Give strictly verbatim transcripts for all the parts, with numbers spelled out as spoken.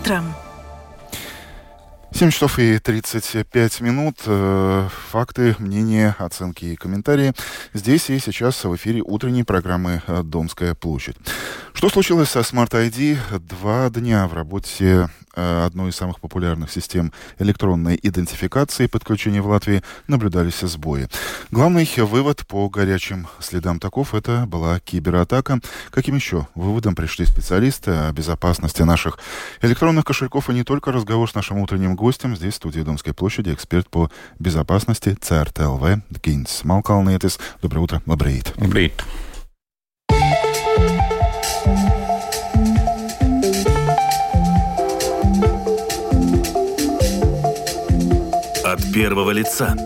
утром. семь часов и тридцать пять минут. Факты, мнения, оценки и комментарии. Здесь и сейчас в эфире утренней программы «Домская площадь». Что случилось со Smart ай ди? Два дня в работе одной из самых популярных систем электронной идентификации подключения в Латвии наблюдались сбои. Главный вывод по горячим следам таков — это была кибератака. Каким еще выводом пришли специалисты о безопасности наших электронных кошельков? И не только. Разговор с нашим утренним гостем здесь, в студии Домской площади, эксперт по безопасности ЦРТ ЛВ Гинс Малкалнетис. Доброе утро, лабрейт. Лабрейт. От первого лица.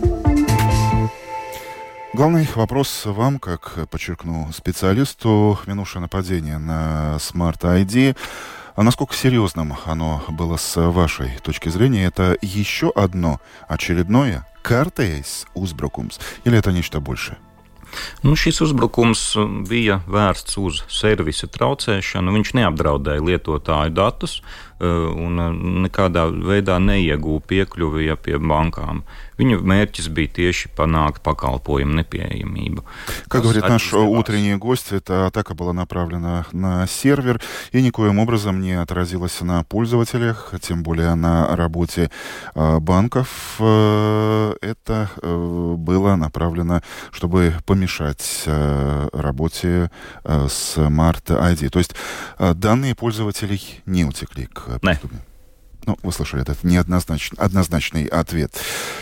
Главный вопрос вам, как подчеркну специалисту, минувшее нападение на Smart ай ди. А насколько серьезным оно было с вашей точки зрения? Это еще одно очередное kārtējs uzbrukums или это нечто большее? Nu, šis uzbrukums bija vērsts uz servisa traucēšanu. Viņš neapdraudēja lietotāju datus un nekādā veidā neieguva piekļuvi pie bankām. Viņa mērķis bija tieši panākt pakalpojumu неприемлемību. Как говорит наш утренний гость, эта атака была направлена на сервер и никоим образом не отразилась на пользователях, тем более на работе банков. Это было направлено, чтобы помешать работе Smart ай ди. То есть данные пользователей не утекли к преступнику. Ну, вы слышали, это неоднозначный однозначный ответ.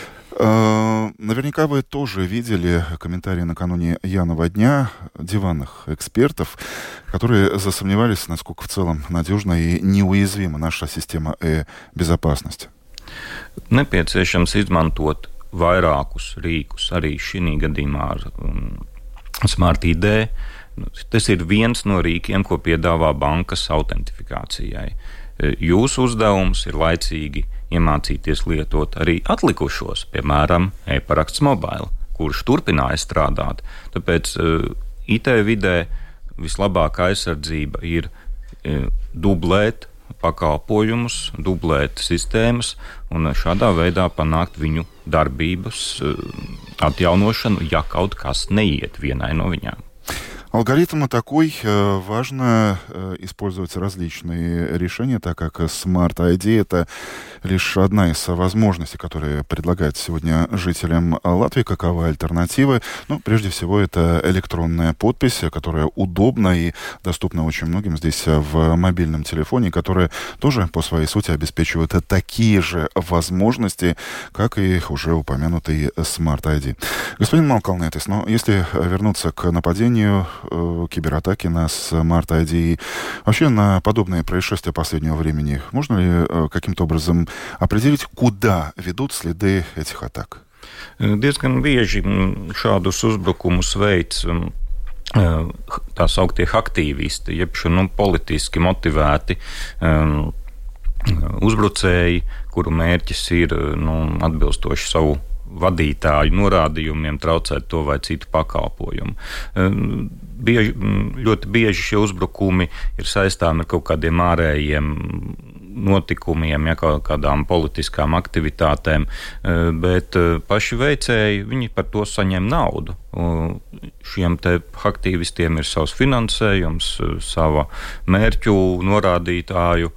Наверняка вы тоже видели комментарии накануне Янова дня диванных экспертов, которые засомневались, насколько в целом надежна и неуязвима наша система e-безопасности. Nepieciešams izmantot vairākus rīkus arī šī gadījumā ar Smart ай ди. Tas ir viens no rīkiem, ko piedāvā bankas autentifikācijai. Jūsu uzdevums ir laicīgi iemācīties lietot arī atlikušos, piemēram, e-paraksts mobile, kurš turpināja strādāt. Tāpēc I T vidē vislabākā aizsardzība ir dublēt pakalpojumus, dublēt sistēmas un šādā veidā panākt viņu darbības atjaunošanu, ja kaut kas neiet vienai no viņām. Алгоритм такой. Важно использовать различные решения, так как Smart ай ди — это лишь одна из возможностей, которые предлагает сегодня жителям Латвии. Какова альтернатива? Ну, прежде всего, это электронная подпись, которая удобна и доступна очень многим здесь в мобильном телефоне, которая тоже по своей сути обеспечивает такие же возможности, как и уже упомянутый Smart ай ди. Господин Малкалнетис, но если вернуться к нападению, кибератаки на Smart ай ди и вообще на подобные происшествия последнего времени, можно ли каким-то образом определить, куда ведут следы этих атак? Diezgan bieži šādus uzbrukumus veids tā sauktie aktīvisti, jeb nu, politiski motivēti um, uzbrucēji, kuru mērķis ir nu, atbilstoši savu vadītāju norādījumiem traucēt to vai citu pakalpojumu. Bieži, ļoti bieži šie uzbrukumi ir saistām ar kaut kādiem ārējiem notikumiem, ja, kaut kādām politiskām aktivitātēm, bet paši veicēji, viņi par to saņem naudu. Šiem te aktīvistiem ir savs finansējums, sava mērķu norādītāju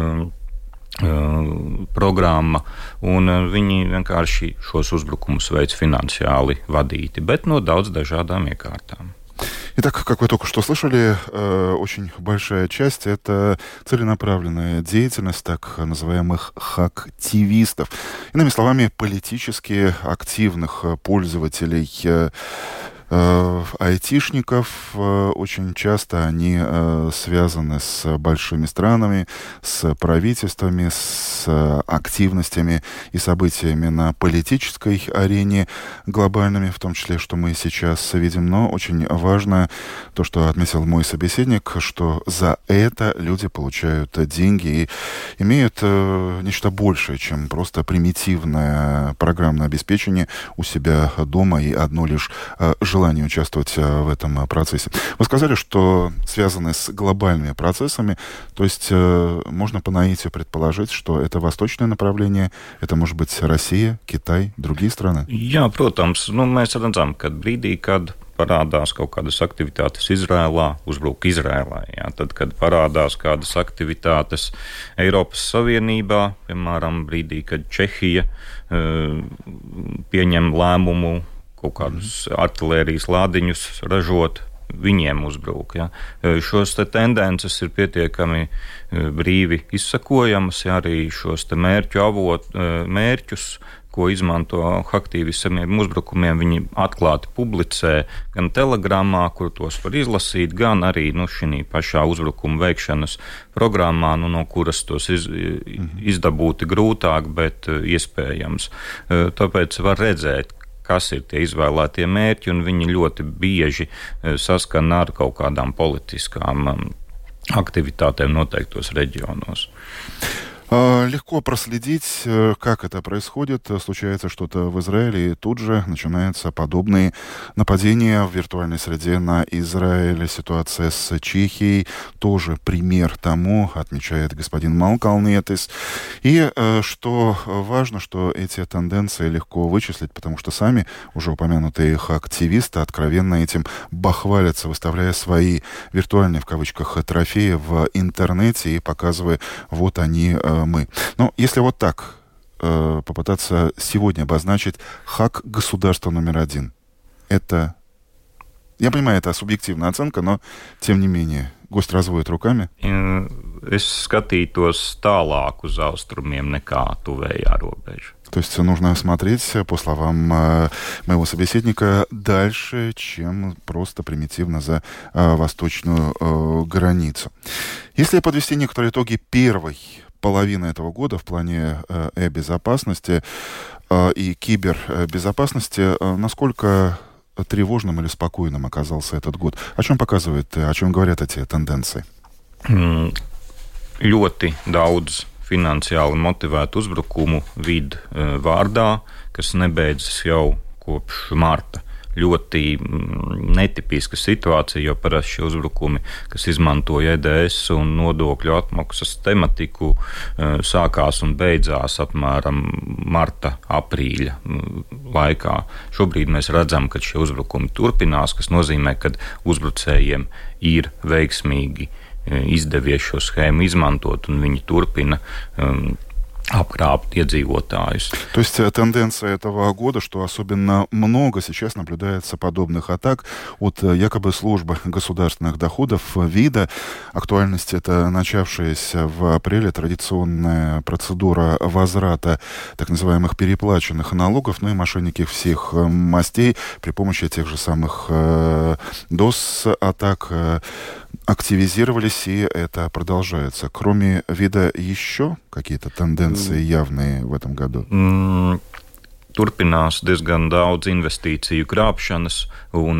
programma, un viņi vienkārši šos uzbrukumus veids finansiāli vadīti, bet no daudz dažādām iekārtām. Итак, как вы только что слышали, э, очень большая часть — это целенаправленная деятельность так называемых хактивистов. Иными словами, политически активных пользователей э, айтишников. Очень часто они связаны с большими странами, с правительствами, с активностями и событиями на политической арене, глобальными, в том числе, что мы сейчас видим. Но очень важно то, что отметил мой собеседник, что за это люди получают деньги и имеют нечто большее, чем просто примитивное программное обеспечение у себя дома и одно лишь желание желание участвовать в этом процессе. Вы сказали, что связаны с глобальными процессами, то есть можно по наитию предположить, что это восточное направление, это может быть Россия, Китай, другие страны? Jā, protams, nu, mēs redzam, ka brīdī, kad parādās kaut kādas aktivitātes Izrēlā, uzbruk Izrēlā. Jā. Tad, kad parādās kādas aktivitātes Eiropas Savienībā, piemēram, brīdī, kad Čehija uh, pieņem lēmumu kaut kādus artilērijas lādiņus ražot, viņiem uzbruk. Ja. Šos te tendences ir pietiekami brīvi izsakojamas, ja arī šos te mērķu avot, mērķus, ko izmanto aktīvisti saviem uzbrukumiem, viņi atklāti publicē gan telegramā, kur tos var izlasīt, gan arī nu, šī pašā uzbrukuma veikšanas programmā, nu, no kuras tos iz, izdabūti grūtāk, bet iespējams. Tāpēc var redzēt, kas ir tie izvēlētie mērķi, un viņi ļoti bieži saskana ar kaut kādām politiskām aktivitātēm noteiktos reģionos. Легко проследить, как это происходит. Случается что-то в Израиле, и тут же начинаются подобные нападения в виртуальной среде на Израиль. Ситуация с Чехией тоже пример тому, отмечает господин Малкалнетис. И что важно, что эти тенденции легко вычислить, потому что сами уже упомянутые их активисты откровенно этим бахвалятся, выставляя свои виртуальные в кавычках трофеи в интернете и показывая, вот они мы. Но если вот так э, попытаться сегодня обозначить хак государства номер один, это, я понимаю, это субъективная оценка, но тем не менее, гость разводит руками. Es skatītos tālāk uz austrumiem nekā tuvējā robeža. То есть нужно смотреть, по словам э, моего собеседника, дальше, чем просто примитивно за э, восточную э, границу. Если подвести некоторые итоги первой половины этого года в плане э, безопасности э, и кибербезопасности, э, насколько тревожным или спокойным оказался этот год? О чем показывает, о чем говорят эти тенденции? Mm, ļoti daudz finansiāli motivētu uzbrukumu vid uh, vārdā, kas nebeidzas jau kopš marta. Ļoti netipiska situācija, jo parasti šie uzbrukumi, kas izmantoja E D S un nodokļu atmaksas tematiku, sākās un beidzās apmēram marta, aprīļa laikā. Šobrīd mēs redzam, ka šie uzbrukumi turpinās, kas nozīmē, ka uzbrucējiem ir veiksmīgi izdevies šo schēmu izmantot, un viņi turpina um, обкрабт иедzīvotājus. То есть тенденция этого года, что особенно много сейчас наблюдается подобных атак от якобы службы государственных доходов, вида. Актуальность это начавшаяся в апреле традиционная процедура возврата так называемых переплаченных налогов, ну и мошенники всех мастей при помощи тех же самых э, дос-атак э, активизировались, и это продолжается. Кроме вида еще какие-то тенденции явные в этом году? Mm, turpinās diezgan daudz investīciju krāpšanas, un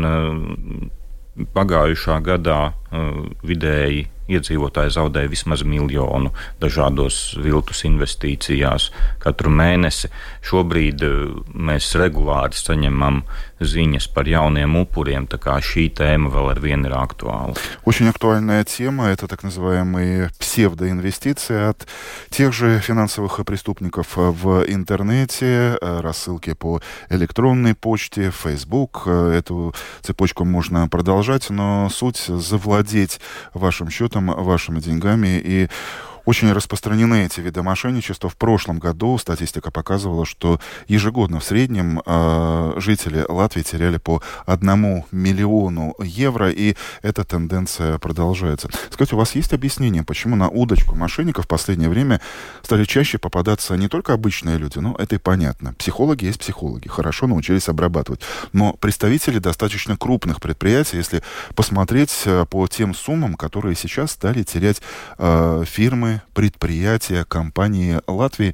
uh, pagājušā gadā uh, vidēji iedzīvotāji zaudēja vismaz miljonu dažādos viltus investīcijās katru mēnesi. Šobrīd mēs regulāri saņemam ziņas par jauniem upuriem, tā kā šī tēma vēl ar vienu ir aktuāla. Очень актуальная тема – это так называемые псевдоинвестиции от тех же финансовых преступников в интернете, рассылки по электронной почте, Facebook. Эту цепочку можно продолжать, но суть – завладеть вашим счетом, вашими деньгами. И очень распространены эти виды мошенничества. В прошлом году статистика показывала, что ежегодно в среднем э, жители Латвии теряли по одному миллиону евро, и эта тенденция продолжается. Скажите, у вас есть объяснение, почему на удочку мошенников в последнее время стали чаще попадаться не только обычные люди, ну, это и понятно. Психологи есть психологи, хорошо научились обрабатывать. Но представители достаточно крупных предприятий, если посмотреть по тем суммам, которые сейчас стали терять э, фирмы, предприятия, компании Латвии,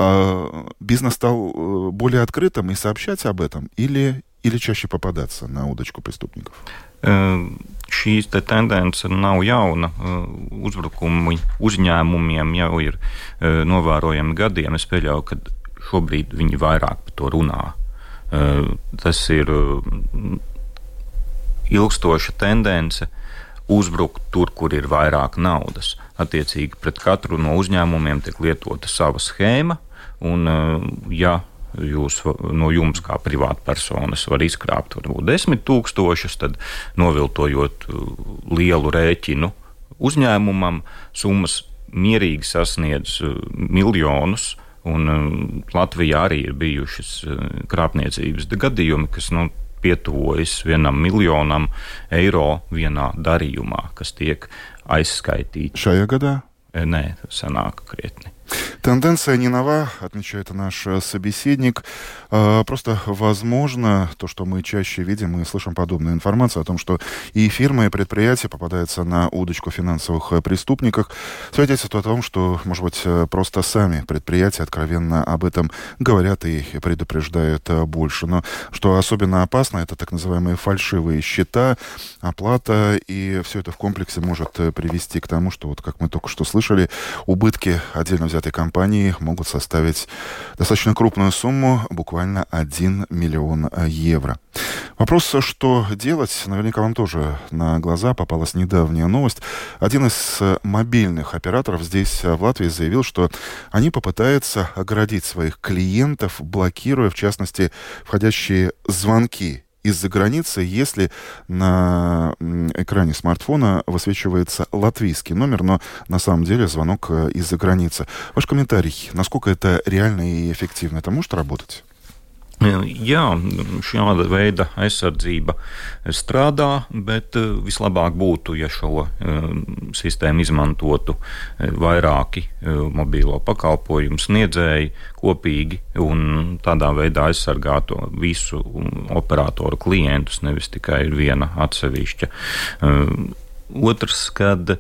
бизнес стал более открытым и сообщать об этом или, или чаще попадаться на удочку преступников? Šīs te tendence nav jauna. Uzbrukumi uzņēmumiem jau ir novērojami gadiem. Es pieļauju, ka šobrīd viņi vairāk par to runā. Tas ir ilgstoša tendence uzbrukt tur, kur ir vairāk naudas. Attiecīgi pret katru no uzņēmumiem tiek lietota sava schēma, un ja jūs, no jums kā privātpersonas var izkrāpt varbūt desmit tūkstošus, tad noviltojot lielu rēķinu uzņēmumam, summas mierīgi sasniedz miljonus, un Latvijā arī ir bijušas krāpniecības gadījumi, kas, nu, pietuvojas vienam miljonam eiro vienā darījumā, kas tiek aizskaitīti. Šajā gadā? Nē, sanāk krietni. Тенденция не нова, отмечает наш собеседник. Просто возможно то, что мы чаще видим и слышим подобную информацию о том, что и фирмы, и предприятия попадаются на удочку финансовых преступников, свидетельствует о том, что, может быть, просто сами предприятия откровенно об этом говорят и предупреждают больше. Но что особенно опасно, это так называемые фальшивые счета, оплата, и все это в комплексе может привести к тому, что, вот как мы только что слышали, убытки отдельно взятой компании могут составить достаточно крупную сумму, буквально один миллион евро. Вопрос, что делать, наверняка вам тоже на глаза попалась недавняя новость. Один из мобильных операторов здесь, в Латвии, заявил, что они попытаются оградить своих клиентов, блокируя, в частности, входящие звонки из-за границы, если на экране смартфона высвечивается латвийский номер, но на самом деле звонок из-за границы. Ваш комментарий, насколько это реально и эффективно, это может работать? Jā, šāda veida aizsardzība strādā, bet vislabāk būtu, ja šo sistēmu izmantotu vairāki mobīlo pakalpojumu sniedzēji kopīgi un tādā veidā aizsargātu visu operatoru klientus, nevis tikai viena atsevišķa. Otrs, kad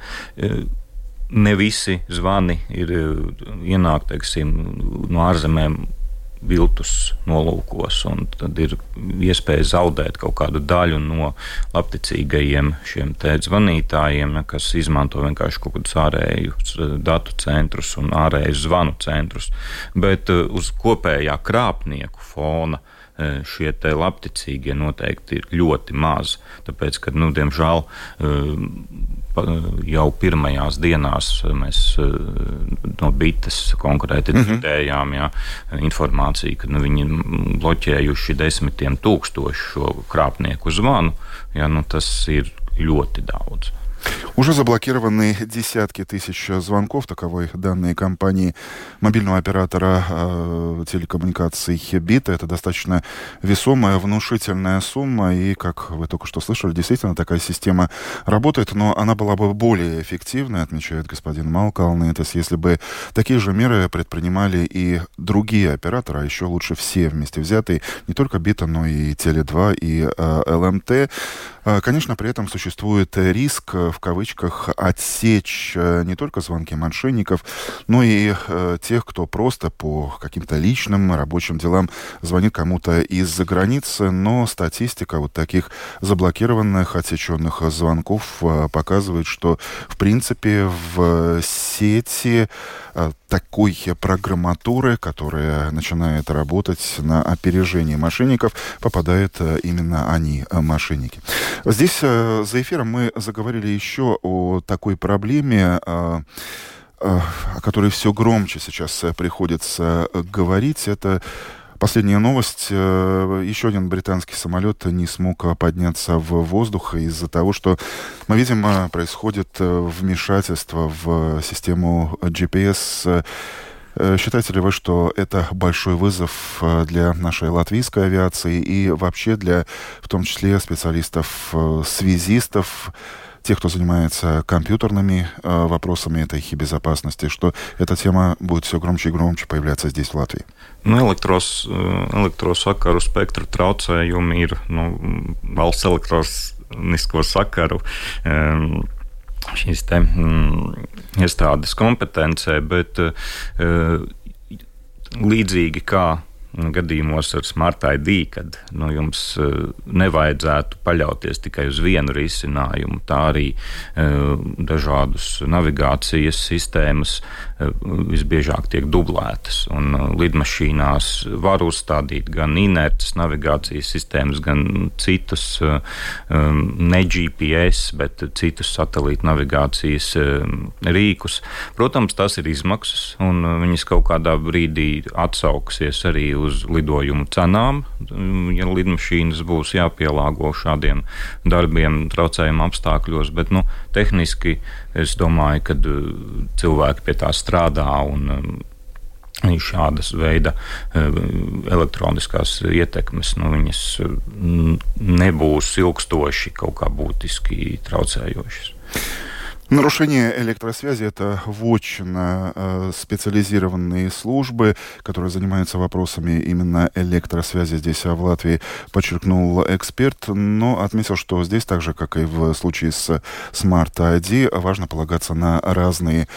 ne visi zvani ir ienāk, teiksim, no ārzemēm viltus nolūkos, un tad ir iespēja zaudēt kaut kādu daļu no labticīgajiem šiem te zvanītājiem, kas izmanto vienkārši kaut kādus ārējus datu centrus un ārējus zvanu centrus. Bet uz kopējā krāpnieku fona šie te labticīgie noteikti ir ļoti maz, tāpēc, ka, nu, diemžēl, jau pirmajās dienās mēs no bites konkrēti dzirdējām, jā, informāciju, ka, nu, viņi bloķējuši desmitiem tūkstošu šo krāpnieku zvanu, jā, nu, tas ir ļoti daudz. Уже заблокированы десятки тысяч звонков, таковы данные компании мобильного оператора э, телекоммуникаций Бита. Это достаточно весомая, внушительная сумма, и, как вы только что слышали, действительно такая система работает, но она была бы более эффективной, отмечает господин Малкалнетес, если бы такие же меры предпринимали и другие операторы, а еще лучше все вместе взятые, не только Бита, но и Теле два, и э, эл эм тэ. Конечно, при этом существует риск, в кавычках, отсечь не только звонки мошенников, но и э, тех, кто просто по каким-то личным рабочим делам звонит кому-то из-за границы. Но статистика вот таких заблокированных, отсеченных звонков э, показывает, что, в принципе, в сети э, такой программатуры, которая начинает работать на опережение мошенников, попадают э, именно они, э, мошенники. Здесь э, за эфиром мы заговорили еще о такой проблеме, э, э, о которой все громче сейчас приходится говорить. Это последняя новость. Э, еще один британский самолет не смог подняться в воздух из-за того, что, мы видим, происходит вмешательство в систему джи пи эс. Считаете ли вы, что это большой вызов для нашей латвийской авиации и вообще для, в том числе, специалистов, связистов, тех, кто занимается компьютерными вопросами этой безопасности, что эта тема будет все громче и громче появляться здесь, в Латвии? Nu, elektros, elektrosakaru spektra traucējumi ir, nu, valsts elektronisko sakaru um, šīs te mm, iestādes kompetencē, bet uh, līdzīgi kā gadījumos ar Smart I D, kad nu, jums nevajadzētu paļauties tikai uz vienu risinājumu, tā arī dažādus navigācijas sistēmas visbiežāk tiek dublētas. Un lidmašīnās var uzstādīt gan inertas navigācijas sistēmas, gan citus ne G P S, bet citus satelītu navigācijas rīkus. Protams, tas ir izmaksas, un viņas kaut kādā brīdī atsauksies arī uz lidojumu cenām, ja lidmašīnas būs jāpielāgo šādiem darbiem traucējuma apstākļos, bet nu, tehniski es domāju, ka cilvēki pie tā strādā un šādas veida elektroniskās ietekmes, nu, viņas nebūs ilgstoši kaut kā būtiski traucējošas. Нарушение электросвязи – это вотчина э, специализированные службы, которые занимаются вопросами именно электросвязи здесь, в Латвии, подчеркнул эксперт, но отметил, что здесь, так же, как и в случае с Smart I D, важно полагаться на разные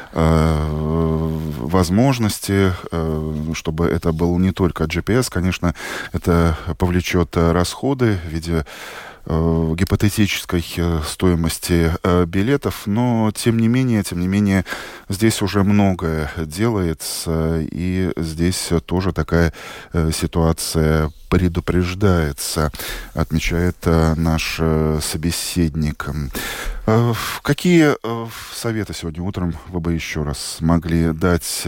э, возможности, э, чтобы это был не только джи пи эс. Конечно, это повлечет расходы в виде гипотетической стоимости билетов, но тем не менее, тем не менее, здесь уже многое делается, и здесь тоже такая ситуация предупреждается, отмечает наш собеседник. Какие советы сегодня утром вы бы еще раз могли дать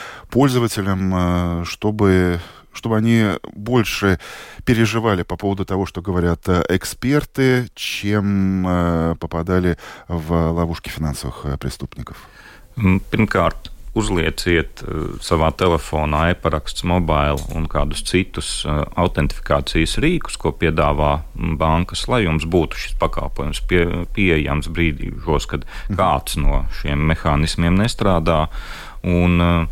пользователям, чтобы чтобы они больше переживали по поводу того, что говорят эксперты, чем э, попадали в ловушки финансовых преступников? Pirmkārt, uzlieciet savā telefonā e-paraksts mobile un kādus citus autentifikācijas rīkus, ko piedāvā bankas, lai jums būtu šis pakalpojums pie, pieejams brīdījos, kad kāds no šiem mehānismiem nestrādā. Un,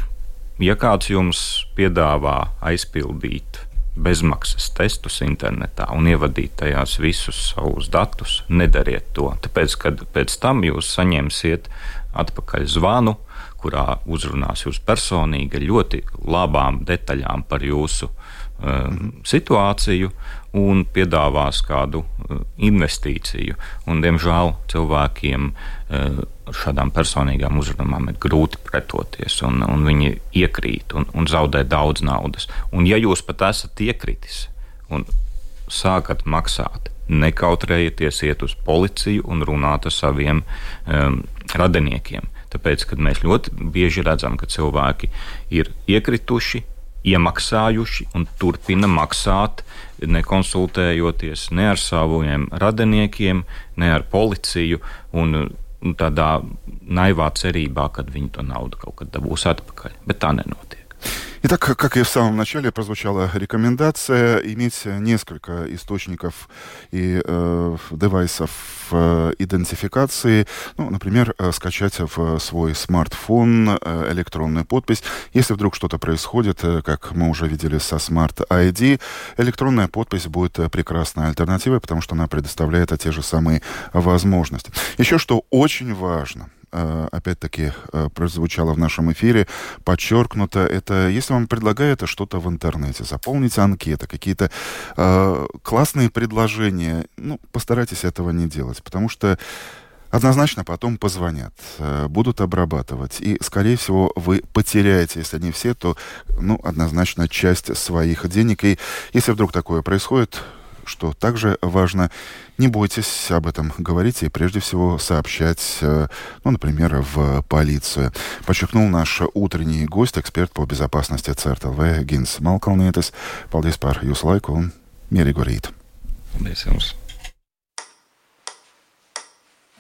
ja kāds jums piedāvā aizpildīt bezmaksas testus internetā un ievadīt tajās visus savus datus, nedariet to, tāpēc, kad pēc tam jūs saņemsiet atpakaļ zvanu, kurā uzrunās jūs personīgi ļoti labām detaļām par jūsu um, situāciju un piedāvās kādu uh, investīciju. Un, diemžēl, cilvēkiem uh, šādām personīgām uzrunām ir grūti pretoties, un, un viņi iekrīt un, un zaudē daudz naudas. Un ja jūs pat esat iekritis un sākat maksāt, nekautrējieties iet uz policiju un runāt ar saviem um, radiniekiem. Tāpēc, kad mēs ļoti bieži redzam, ka cilvēki ir iekrituši, iemaksājuši un turpina maksāt, nekonsultējoties ne ar saviem radiniekiem, ne ar policiju un tādā naivā cerībā, kad viņi to naudu kaut kad dabūs atpakaļ. Bet tā nenotiek. Итак, как и в самом начале, прозвучала рекомендация иметь несколько источников и э, девайсов э, идентификации. Ну, например, э, скачать в свой смартфон э, электронную подпись. Если вдруг что-то происходит, э, как мы уже видели со Smart I D, электронная подпись будет прекрасной альтернативой, потому что она предоставляет те же самые возможности. Еще что очень важно, опять-таки прозвучало в нашем эфире, подчеркнуто, это если вам предлагают что-то в интернете, заполните анкеты, какие-то э, классные предложения, ну, постарайтесь этого не делать, потому что однозначно потом позвонят, э, будут обрабатывать, и, скорее всего, вы потеряете, если не все, то, ну, однозначно часть своих денег, и если вдруг такое происходит, что также важно, не бойтесь об этом говорить и прежде всего сообщать, ну, например, в полицию. Подчеркнул наш утренний гость, эксперт по безопасности ЦРТЛВ Гинс Малкалнетис. Paldies par jūsu laiku un mierīgu rītu. Paldies jums.